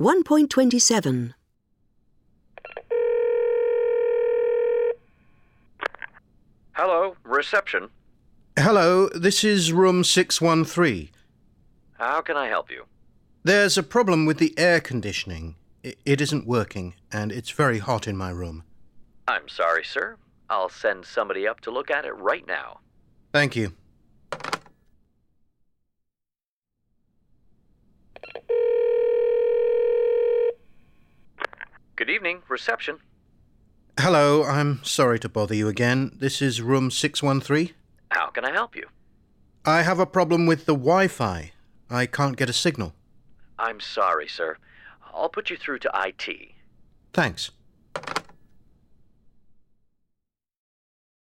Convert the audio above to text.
1.27. Hello, reception. Hello, this is room 613. How can I help you? There's a problem with the air conditioning. It isn't working, and it's very hot in my room. I'm sorry, sir. I'll send somebody up to look at it right now. Thank you. Good evening, reception. Hello, I'm sorry to bother you again. This is room 613. How can I help you? I have a problem with the Wi-Fi. I can't get a signal. I'm sorry, sir. I'll put you through to IT. Thanks.